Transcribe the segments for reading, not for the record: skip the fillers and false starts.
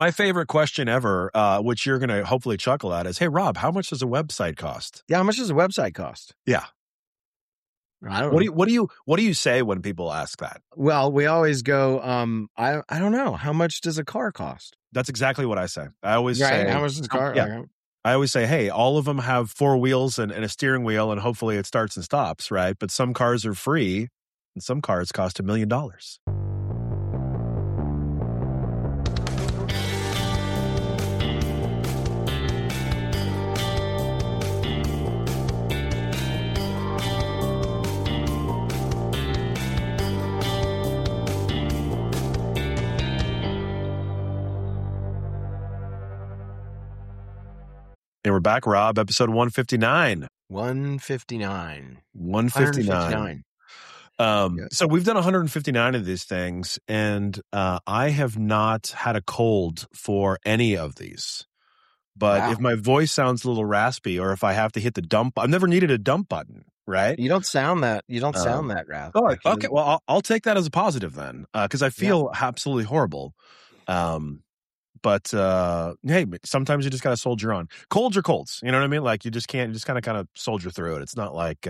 My favorite question ever, which you're going to hopefully chuckle at, is, "Hey, Rob, how much does a website cost?" Yeah, how much does a website cost? Yeah. I don't know. What do you say when people ask that? Well, we always go, I don't know. How much does a car cost? That's exactly what I say. I always Right? say, How much does a car? yeah. I always say, hey, all of them have 4 wheels and a steering wheel, and hopefully it starts and stops, right? But some cars are free, and some cars cost $1 million. And we're back, Rob, episode 159. 159. 159. So we've done 159 of these things, and I have not had a cold for any of these. But if my voice sounds a little raspy, or if I have to hit the dump, I've never needed a dump button, right? You don't sound that raspy. Oh, okay. Well, I'll take that as a positive then, because I feel absolutely horrible. But hey, sometimes you just gotta soldier on. Colds are colds, you know what I mean? Like you just kind of soldier through it. It's not like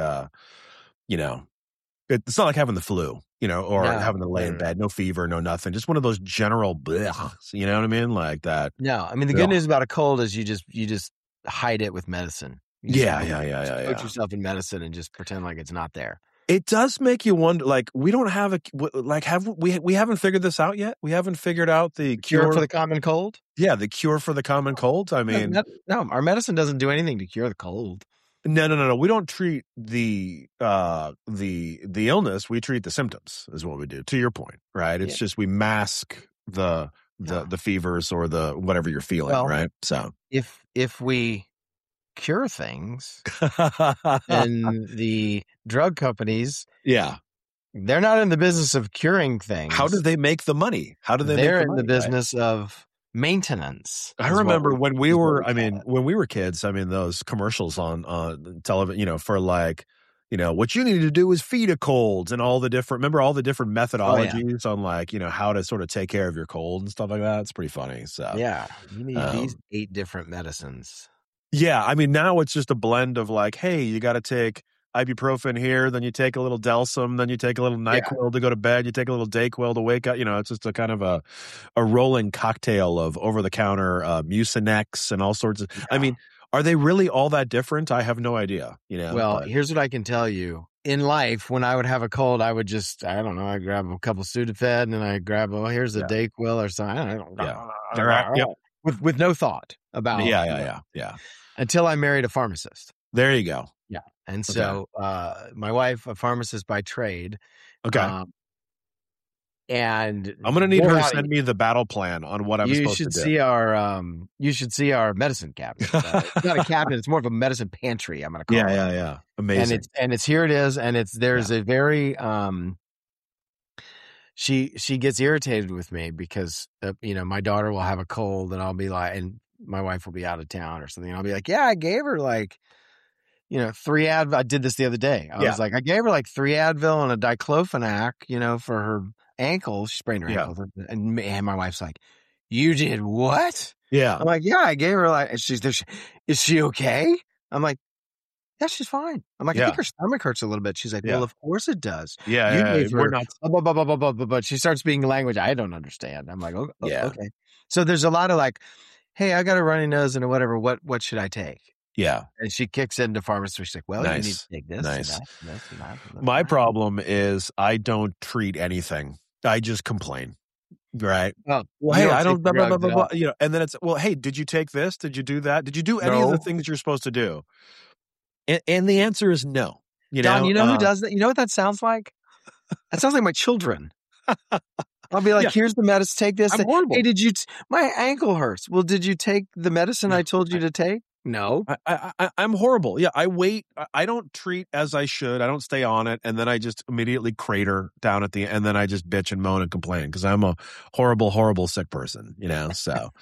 it's not like having the flu, or having to lay in bed, no fever, no nothing. Just one of those general blehs, you know what I mean? Like that. No, I mean the good news about a cold is you just hide it with medicine. Put yourself in medicine and just pretend like it's not there. It does make you wonder, like, we don't have we haven't figured this out yet? We haven't figured out the cure for the common cold? Yeah, the cure for the common cold. I mean, no, our medicine doesn't do anything to cure the cold. No. We don't treat the illness. We treat the symptoms is what we do. To your point, right? It's just we mask the fevers or the whatever you're feeling, right? So if we cure things, and the drug companies, they're not in the business of curing things. How do they make the money? They're in the business of maintenance. I remember when we were kids, those commercials on television, for like, what you need to do is feed a cold and all the different methodologies on like, how to sort of take care of your cold and stuff like that. It's pretty funny. So you need these 8 different medicines. Yeah, now it's just a blend of like, hey, you got to take ibuprofen here, then you take a little Delsum, then you take a little NyQuil to go to bed, you take a little Dayquil to wake up. It's just a kind of a rolling cocktail of over-the-counter Mucinex and all sorts of. Yeah. Are they really all that different? I have no idea. Here's what I can tell you. In life, when I would have a cold, I would just, I don't know, I grab a couple Sudafed and then I grab, here's a Dayquil or something. I don't know. With no thought about Yeah. Until I married a pharmacist. There you go. Yeah. And so my wife, a pharmacist by trade. Okay. And I'm going to need her to send me the battle plan on what I'm supposed to do. You should see our medicine cabinet. It's not a cabinet. It's more of a medicine pantry, I'm going to call it. Yeah. Amazing. And it's here it is. And there's a very, she gets irritated with me because, my daughter will have a cold and I'll be like, and my wife will be out of town or something. And I'll be like, I gave her like, 3 Advil. I did this the other day. I was like, I gave her like 3 Advil and a diclofenac, for her ankle. She sprained her ankle. And my wife's like, you did what? Yeah. I'm like, I gave her like, is she okay? I'm like, yeah, she's fine. I'm like, I think her stomach hurts a little bit. She's like, well, of course it does. Yeah. We're not. But she starts speaking language I don't understand. I'm like, okay. So there's a lot of like, hey, I got a runny nose and whatever. What should I take? Yeah. And she kicks into pharmacy. She's like, well, you need to take this. Nice. And that. My problem is I don't treat anything. I just complain. Right. Oh, well, hey, I don't, blah, blah, blah, and then it's, well, hey, did you take this? Did you do that? Did you do any of the things you're supposed to do? And the answer is no. Don, you know who does that? You know what that sounds like? That sounds like my children. I'll be like, here's the medicine. Take this. I'm horrible. Hey, my ankle hurts. Well, did you take the medicine I told you to take? No. I'm horrible. Yeah, I wait. I don't treat as I should. I don't stay on it, and then I just immediately crater down at the end. And then I just bitch and moan and complain because I'm a horrible, horrible sick person. So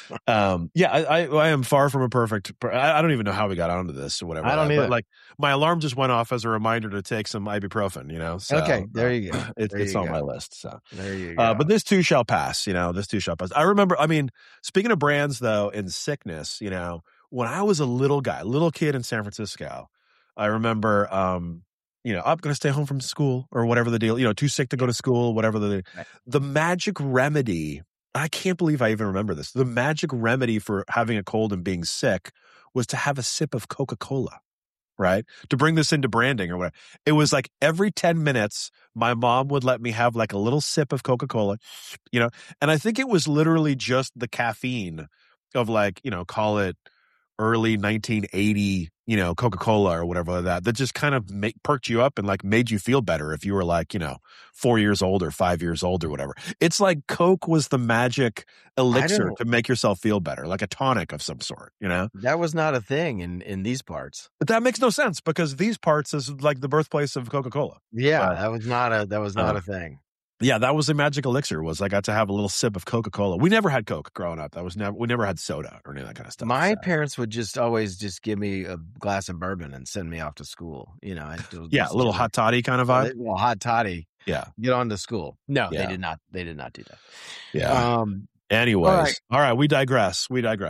yeah, I am far from a perfect. I don't even know how we got onto this or whatever. I don't either. But like my alarm just went off as a reminder to take some ibuprofen. So okay, there you go. It's on my list. So there you go. But this too shall pass. This too shall pass. I remember. I mean, speaking of brands though, in sickness, when I was a little kid in San Francisco, I remember, I'm going to stay home from school or whatever the deal, too sick to go to school, whatever the magic remedy. I can't believe I even remember this. The magic remedy for having a cold and being sick was to have a sip of Coca-Cola, right? To bring this into branding or whatever. It was like every 10 minutes, my mom would let me have like a little sip of Coca-Cola, and I think it was literally just the caffeine of like, call it early 1980, Coca-Cola or whatever that just kind of perked you up and like made you feel better if you were like, 4 years old or 5 years old or whatever. It's like Coke was the magic elixir to make yourself feel better, like a tonic of some sort, That was not a thing in these parts. But that makes no sense because these parts is like the birthplace of Coca-Cola. Yeah, that was not a thing. Yeah, that was a magic elixir. Was I got to have a little sip of Coca-Cola. We never had Coke growing up. We never had soda or any of that kind of stuff. My parents would always give me a glass of bourbon and send me off to school. A little hot toddy kind of vibe. Well, hot toddy. Yeah, get on to school. No, yeah. They did not. They did not do that. Yeah. Anyways, all right. We digress. All right,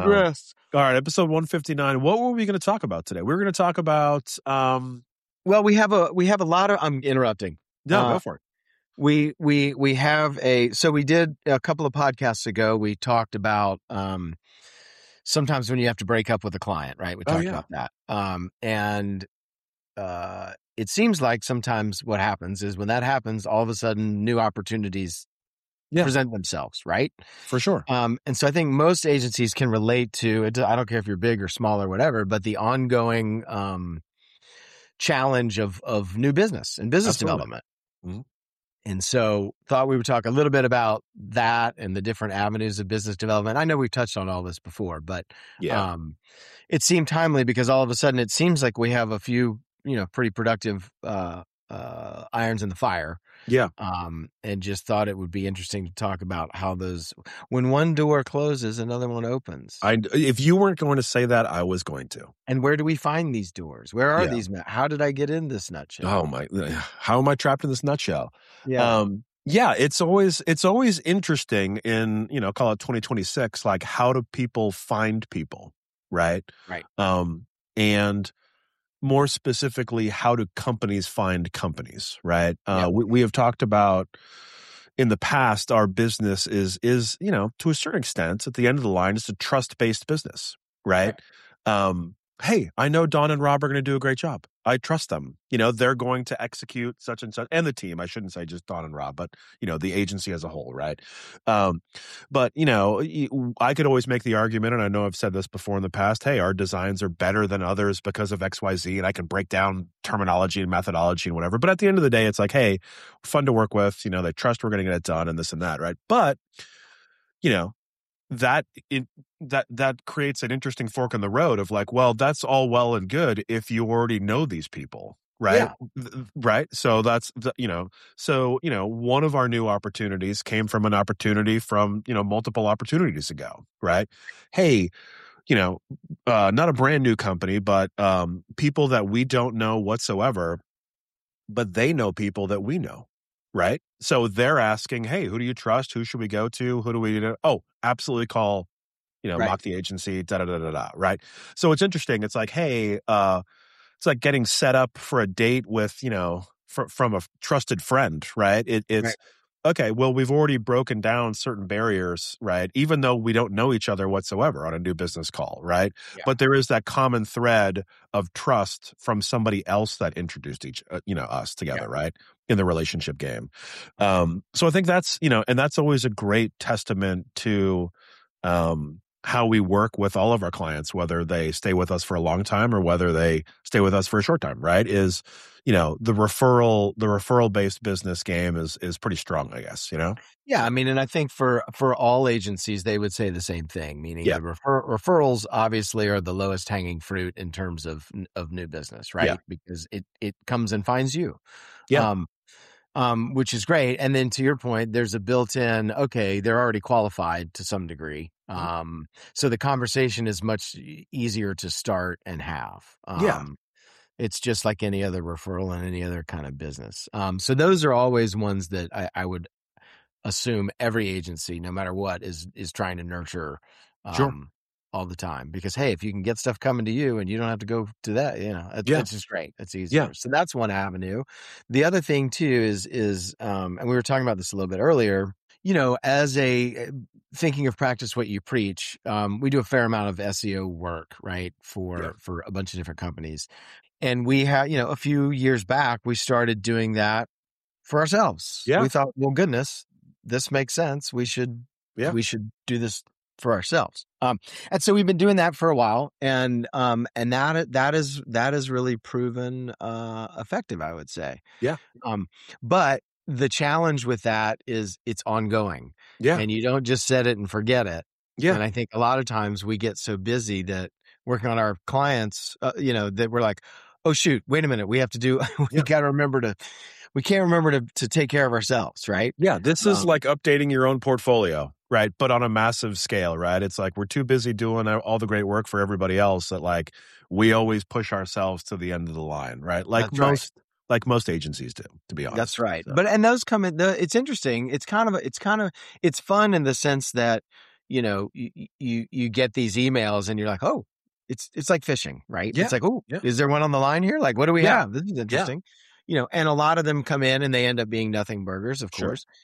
episode 159. What were we going to talk about today? We were going to talk about. Well, we have a lot of. I'm interrupting. No, go for it. We have so we did a couple of podcasts ago. We talked about sometimes when you have to break up with a client, right? We talked about that. And it seems like sometimes what happens is when that happens, all of a sudden new opportunities present themselves, right? For sure. And so I think most agencies can relate to it. I don't care if you're big or small or whatever, but the ongoing challenge of new business and business development. Mm-hmm. And so thought we would talk a little bit about that and the different avenues of business development. I know we've touched on all this before, but it seemed timely because all of a sudden it seems like we have a few, pretty productive irons in the fire. Yeah. And just thought it would be interesting to talk about how when one door closes, another one opens. If you weren't going to say that, I was going to. And where do we find these doors? Where are these? How did I get in this nutshell? Oh how am I trapped in this nutshell? Yeah. It's always interesting in, call it 2026, like how do people find people? Right. Right. And more specifically, how do companies find companies, right? We have talked about in the past, our business is to a certain extent, at the end of the line, it's a trust-based business, right? Hey, I know Don and Rob are going to do a great job. I trust them. They're going to execute such and such, and the team. I shouldn't say just Don and Rob, but the agency as a whole, right? But I could always make the argument, and I know I've said this before in the past. Hey, our designs are better than others because of X, Y, Z, and I can break down terminology and methodology and whatever. But at the end of the day, it's like, hey, fun to work with. They trust we're going to get it done, and this and that, right? But that creates an interesting fork in the road of like, well, that's all well and good if you already know these people, right? Right. So that's one of our new opportunities came from an opportunity from multiple opportunities ago, right? Hey, not a brand new company, but people that we don't know whatsoever, but they know people that we know. Right. So they're asking, hey, who do you trust? Who should we go to? Who do we do? Oh, absolutely call, Mock the agency, right? So it's interesting. It's like, hey, it's like getting set up for a date with, from a trusted friend, right? It's okay. Well, we've already broken down certain barriers, right? Even though we don't know each other whatsoever on a new business call, right? Yeah. But there is that common thread of trust from somebody else that introduced us together, right? In the relationship game. So I think that's, and that's always a great testament to, how we work with all of our clients, whether they stay with us for a long time or whether they stay with us for a short time, right? Is, the referral based business game is pretty strong, I guess, Yeah, So, I mean, and I think for all agencies, they would say the same thing, meaning yeah, the referrals obviously are the lowest hanging fruit in terms of new business, yeah, right? Because it comes and finds you. yeah, Um, which is great. And then to your point, there's a built-in, okay, they're already qualified to some degree. mhm, So the conversation is much easier to start and have. yeah, It's just like any other referral and any other kind of business. So those are always ones that I would assume every agency, no matter what, is trying to nurture sure, all the time. Because hey, if you can get stuff coming to you and you don't have to go to that, yeah, it's just great. It's yeah, easier. So that's one avenue. The other thing too is and we were talking about this a little bit earlier. As a thinking of practice what you preach, we do a fair amount of SEO work, right, yeah, for a bunch of different companies, and we have, a few years back, we started doing that for ourselves. yeah, We thought, well, goodness, this makes sense. We should yeah, do this for ourselves. And so we've been doing that for a while, and that is really proven effective, I would say. yeah, But the challenge with that is it's ongoing, yeah, and you don't just set it and forget it. yeah, And I think a lot of times we get so busy that working on our clients, that we're like, oh shoot, wait a minute, we have to do. We yeah. got to remember to. We can't remember to take care of ourselves, right? Yeah, this is Um, like updating your own portfolio, right? But on a massive scale, right? It's like we're too busy doing all the great work for everybody else that like we always push ourselves to the end of the line, right? that's right. Like most agencies do, to be That's honest. right. So, But and those come in. It's interesting. It's fun in the sense that you get these emails and you're like, oh, it's like fishing, right? yeah, It's like, oh, yeah, is there one on the line here? Like, what do we yeah, have? This is yeah, interesting. And a lot of them come in and they end up being nothing burgers, of sure, course.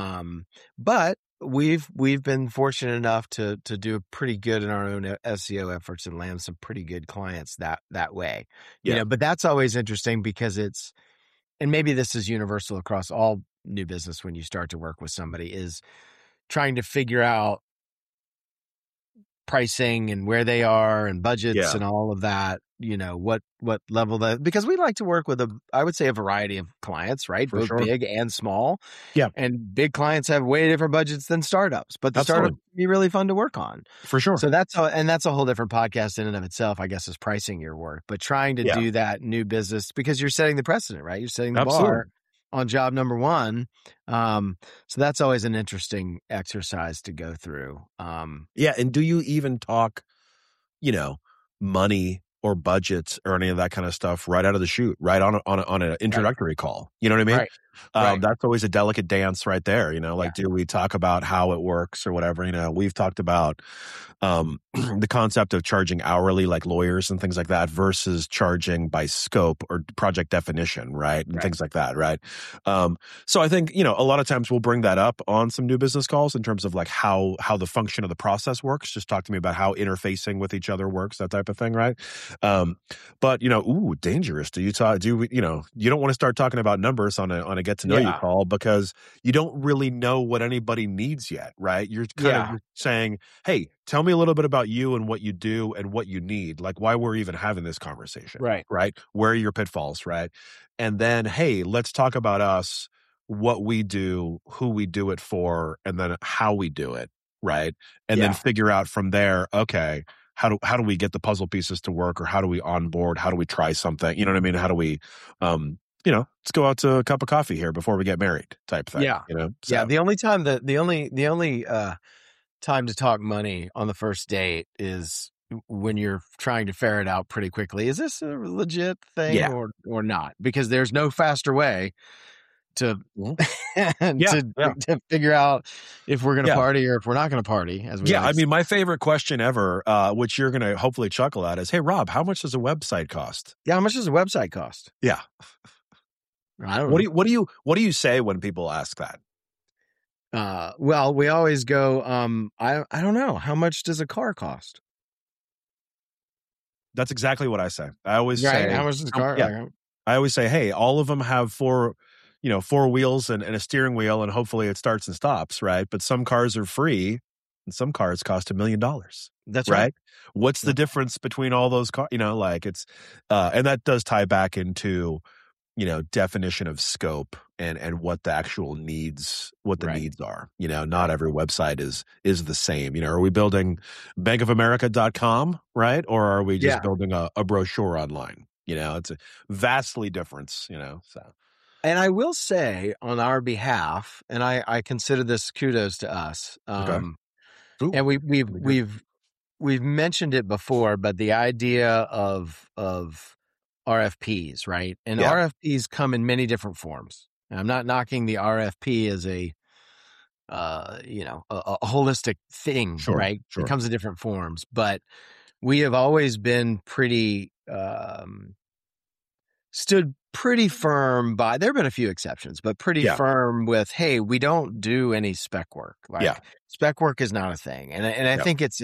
But we've been fortunate enough to do pretty good in our own SEO efforts and land some pretty good clients that way. yeah, But that's always interesting because and maybe this is universal across all new business when you start to work with somebody, is trying to figure out pricing and where they are and budgets yeah, and all of that, what level that, because we like to work with I would say a variety of clients, right? for Both sure. big and small. Yeah, And big clients have way different budgets than startups, but the startups absolutely, can be really fun to work on. for sure. So that's a whole different podcast in and of itself, I guess, is pricing your work, but trying to Yeah, do that new business because you're setting the precedent, right? You're setting the bar absolutely. on job number one. So that's always an interesting exercise to go through. Yeah, and do you even talk, you know, money or budgets or any of that kind of stuff right out of the chute, right on an Right, introductory call? You know what I mean? right, right. That's always a delicate dance right there. Yeah, Like, do we talk about how it works or whatever? We've talked about the concept of charging hourly, like lawyers and things like that, versus charging by scope or project definition, right, and right. things like that, right? So I think a lot of times we'll bring that up on some new business calls in terms of like how the function of the process works. Just talk to me about how interfacing with each other works, that type of thing, right? But ooh, dangerous. Do you talk? You don't want to start talking about numbers on a get to know you Yeah, call because you don't really know what anybody needs yet, right? You're kind of yeah, saying, hey, tell me a little bit about you and what you do and what you need, like why we're even having this conversation, right. right? Where are your pitfalls, right? And then, hey, let's talk about us, what we do, who we do it for, and then how we do it, right? And then Yeah, figure out from there, okay, how do we get the puzzle pieces to work, or how do we onboard? How do we try something? You know what I mean? How do we, let's go out to a cup of coffee here before we get married, type thing. yeah, yeah. So The only time to talk money on the first date is when you're trying to ferret out pretty quickly, is this a legit thing yeah, or not? Because there's no faster way to Mhm. Yeah, to yeah, to figure out if we're going to yeah. party or if we're not going to party, as we Yeah, like I to say. mean, my favorite question ever, which you're going to hopefully chuckle at, is, "Hey, Rob, how much does a website cost?" Yeah, how much does a website cost? Yeah. I don't What do know. you what do you what do you say when people ask that? Well, we always go, I don't know. How much does a car cost? That's exactly what I say. I always Right? say, How much does a car? yeah, Like, I always say, "Hey, all of them have four wheels and a steering wheel, and hopefully it starts and stops, right? But some cars are free, and some cars cost $1 million." That's right. right? What's the difference between all those cars? Like it's, and that does tie back into, definition of scope and what the actual needs, what the Right. needs are. Not every website is the same. Are we building bankofamerica.com, right? Or are we just building a brochure online? It's a vastly difference, so. And I will say on our behalf, and I consider this kudos to us. Okay. Ooh, and we've mentioned it before, but the idea of RFPs, right? And RFPs come in many different forms. And I'm not knocking the RFP as a holistic thing, right? Sure. It comes in different forms, but we have always been stood pretty firm by, there have been a few exceptions, but pretty firm with, hey, we don't do any spec work. Spec work is not a thing. And I think it's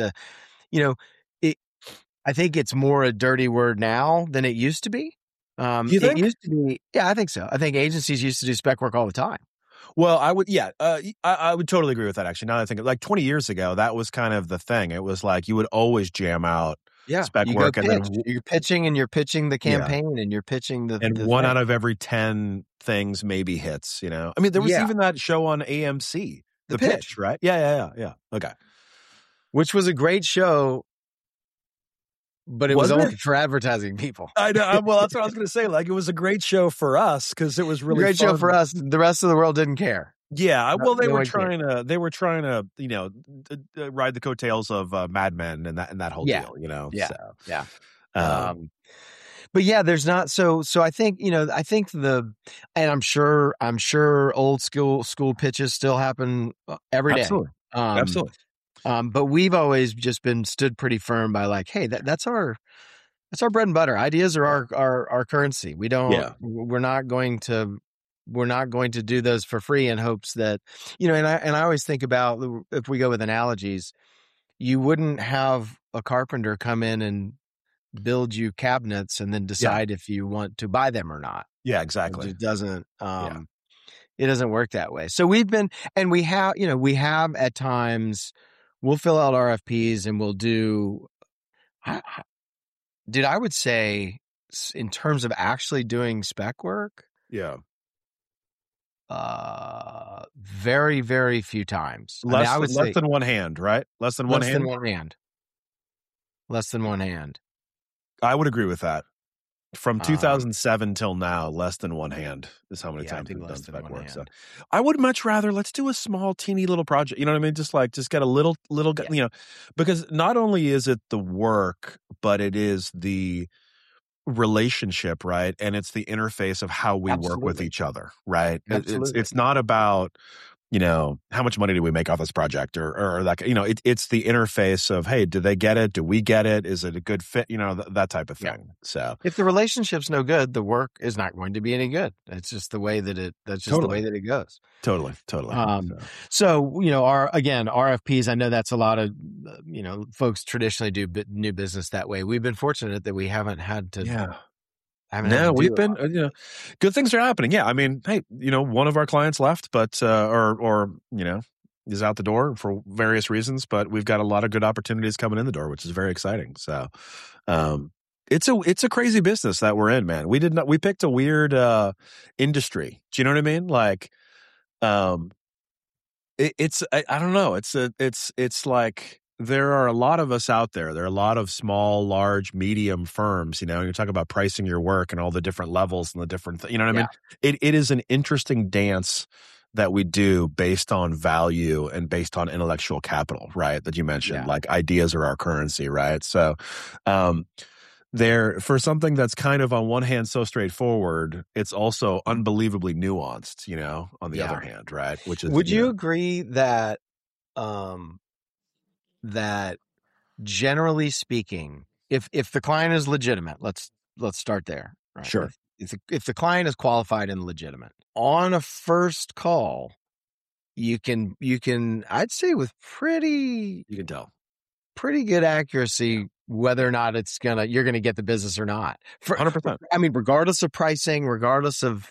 I think it's more a dirty word now than it used to be. You think? It used to be, I think so. I think agencies used to do spec work all the time. Well, I would, I would totally agree with that. Actually, now that I think, like 20 years ago, that was kind of the thing. It was like you would always jam out spec work, and then you're pitching the campaign, and you're pitching the one out of every 10 things maybe hits. I mean, there was even that show on AMC, The Pitch, right? Yeah. Okay, which was a great show. But it was only for advertising people. I know. Well, that's what I was going to say. Like, it was a great show for us because it was really great fun. Show for us. The rest of the world didn't care. Yeah. Well, they were trying to, ride the coattails of Mad Men and that whole deal, Yeah. So, yeah. But yeah, there's not. So I think, and I'm sure old school pitches still happen every day. Absolutely. But we've always just been stood pretty firm by like, hey, that's our bread and butter. Ideas are our currency. We don't, we're not going to do those for free in hopes that, and I always think about, if we go with analogies, you wouldn't have a carpenter come in and build you cabinets and then decide if you want to buy them or not. Yeah, exactly. It doesn't, it doesn't work that way. So we have at times, we'll fill out RFPs and we'll do, I would say in terms of actually doing spec work. Yeah. Very, very few times. Less than one hand, right? Less than one hand. Less than one hand. I would agree with that. From 2007 till now, less than one hand is how many times we've done spec work. So I would much rather, let's do a small, teeny little project. You know what I mean? Just get a little, because not only is it the work, but it is the relationship, right? And it's the interface of how we work with each other, right? It's not about, how much money do we make off this project or that, it's the interface of, hey, do they get it? Do we get it? Is it a good fit? That type of thing. Yeah. So if the relationship's no good, the work is not going to be any good. It's just the way that the way that it goes. Totally. So, RFPs, I know that's a lot of, folks traditionally do new business that way. We've been fortunate that we haven't had to. We've been, good things are happening. Yeah. I mean, hey, one of our clients left, but, or is out the door for various reasons, but we've got a lot of good opportunities coming in the door, which is very exciting. So, it's a crazy business that we're in, man. We picked a weird, industry. Do you know what I mean? Like, I don't know. It's like, there are a lot of us out there. There are a lot of small, large, medium firms, and you're talking about pricing your work and all the different levels and the different, you know what I mean? It is an interesting dance that we do based on value and based on intellectual capital, right? That you mentioned, like ideas are our currency, right? So, for something that's kind of on one hand so straightforward, it's also unbelievably nuanced, on the other hand, right? Which is, would you agree that, that generally speaking, if the client is legitimate, let's start there. Right? Sure. If the client is qualified and legitimate on a first call, you can, I'd say with you can tell pretty good accuracy whether or not you're gonna get the business or not. 100%. I mean, regardless of pricing, regardless of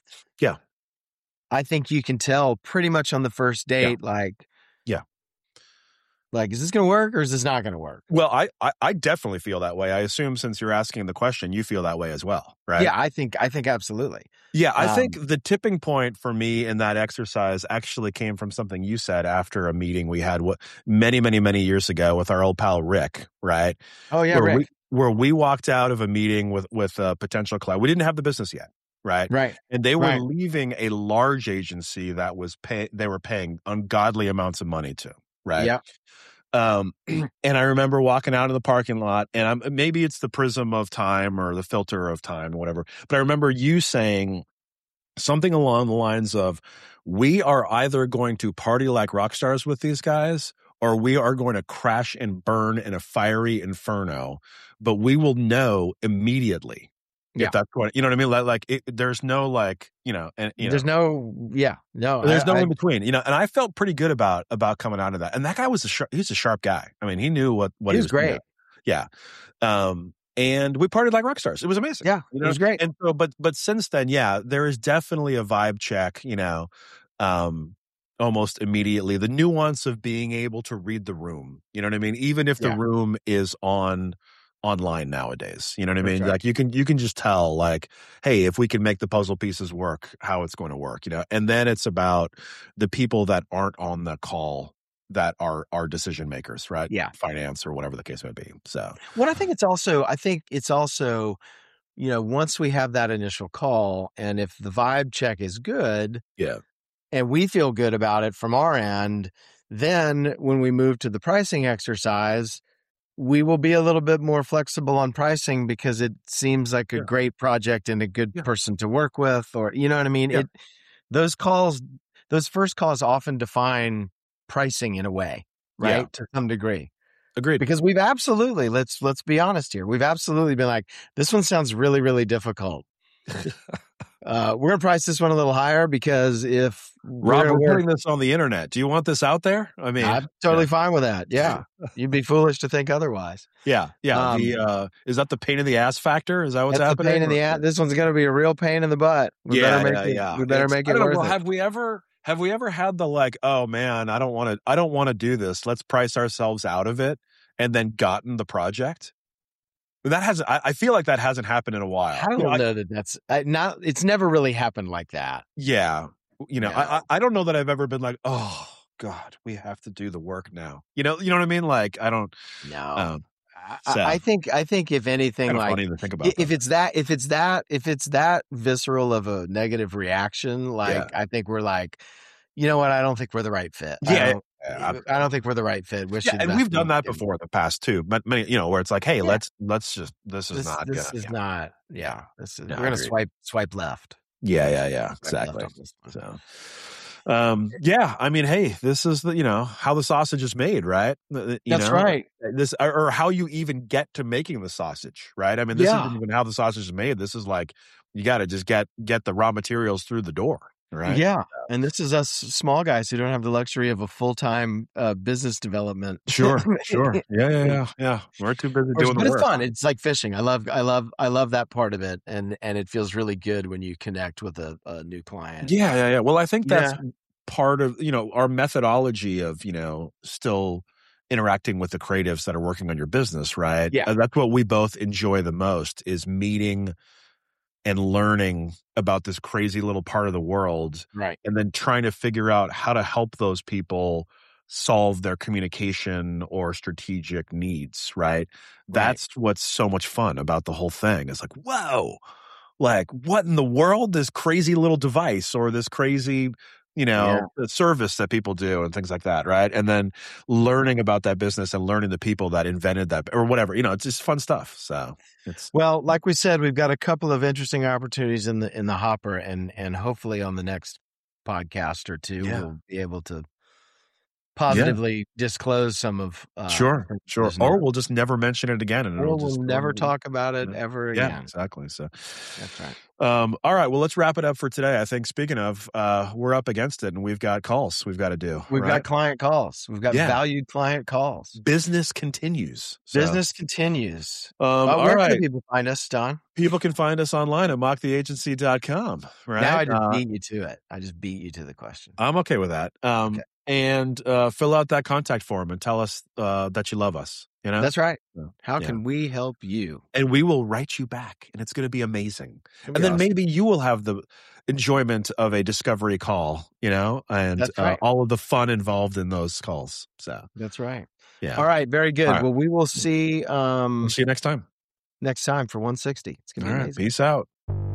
I think you can tell pretty much on the first date, Like, is this going to work or is this not going to work? Well, I definitely feel that way. I assume since you're asking the question, you feel that way as well, right? Yeah, I think absolutely. Yeah, I think the tipping point for me in that exercise actually came from something you said after a meeting we had many years ago with our old pal Rick, right? Oh yeah, Rick. Where we walked out of a meeting with a potential client. We didn't have the business yet, right? Right. And they were leaving a large agency that was they were paying ungodly amounts of money to, right? Yeah. And I remember walking out of the parking lot, and maybe it's the prism of time or the filter of time or whatever, but I remember you saying something along the lines of, we are either going to party like rock stars with these guys, or we are going to crash and burn in a fiery inferno, but we will know immediately. If that's what, you know what I mean? There's no there's no in between, and I felt pretty good about coming out of that. And that guy he's a sharp guy. I mean, he knew what he was great. Doing. Yeah. And we partied like rock stars. It was amazing. Yeah. It was great. And so, but since then, yeah, there is definitely a vibe check, almost immediately. The nuance of being able to read the room, you know what I mean? Even if the room is online nowadays, you know what I mean? Sure. Like you can just tell, like, hey, if we can make the puzzle pieces work, how it's going to work, and then it's about the people that aren't on the call that are decision makers, right? Yeah. Finance or whatever the case may be. So I think it's also, once we have that initial call, and if the vibe check is good, yeah, and we feel good about it from our end, then when we move to the pricing exercise, we will be a little bit more flexible on pricing because it seems like a great project and a good person to work with, or, you know what I mean? Yeah. Those first calls often define pricing in a way, right? Yeah. To some degree. Agreed. Because we've absolutely, let's be honest here. We've absolutely been like, this one sounds really, really difficult. We're going to price this one a little higher because if Rob, we're putting this on the internet. Do you want this out there? I mean, I'm totally fine with that. Yeah. You'd be foolish to think otherwise. Yeah. Yeah. Is that the pain in the ass factor? Is that what's happening? The pain in the ass. This one's going to be a real pain in the butt. We better make it worth it. Have we ever had the like, oh man, I don't want to do this. Let's price ourselves out of it, and then gotten the project? I feel like that hasn't happened in a while. I don't know that that's not. It's never really happened like that. Yeah, I don't know that I've ever been like, oh God, we have to do the work now. You know what I mean? Like, I don't. No. I think if anything, kind of like funny to think about if it's that visceral of a negative reaction, like I think we're like, you know what? I don't think we're the right fit. Yeah. I don't think we're the right fit. And we've done that before in the past too. But many, where it's like, hey, let's just this is not we're gonna swipe left. Yeah. Exactly. So. I mean, hey, this is how the sausage is made, right? That's right. This or how you even get to making the sausage, right? I mean, this isn't even how the sausage is made. This is like you got to just get the raw materials through the door. Right. Yeah. And this is us small guys who don't have the luxury of a full-time business development. Sure. Yeah. We're too busy doing the work. But it's fun. It's like fishing. I love that part of it. And it feels really good when you connect with a new client. Yeah. Well, I think that's part of, our methodology of, still interacting with the creatives that are working on your business, right? Yeah. That's what we both enjoy the most, is meeting and learning about this crazy little part of the world, right? And then trying to figure out how to help those people solve their communication or strategic needs, right? That's what's so much fun about the whole thing. It's like, whoa, like what in the world? This crazy little device or this crazy, service that people do and things like that, right? And then learning about that business and learning the people that invented that or whatever, it's just fun stuff. So well, like we said, we've got a couple of interesting opportunities in the hopper, and hopefully on the next podcast or two, we'll be able to positively disclose some of sure, or we'll just never mention it again, and we'll never talk about it ever again. Yeah, exactly. So that's right. All right, well, let's wrap it up for today. I think, speaking of, we're up against it, and we've got calls we've got to do. We've got client calls. We've got valued client calls. Business continues. Business continues. Where can people find us, Don? People can find us online at mocktheagency.com. Right now, I just beat you to it. I just beat you to the question. I'm okay with that. Okay. and fill out that contact form and tell us that you love us. You know, That's right. So, How yeah. can we help you? And we will write you back, and it's going to be amazing. It'll be And then awesome. maybe you will have the enjoyment of a discovery call, you know, and That's right. all of the fun involved in those calls. So That's right. yeah. All right. Very good. All right. Well, we will see We'll see you next time. next time for 160. It's going to be All right. amazing. Peace out.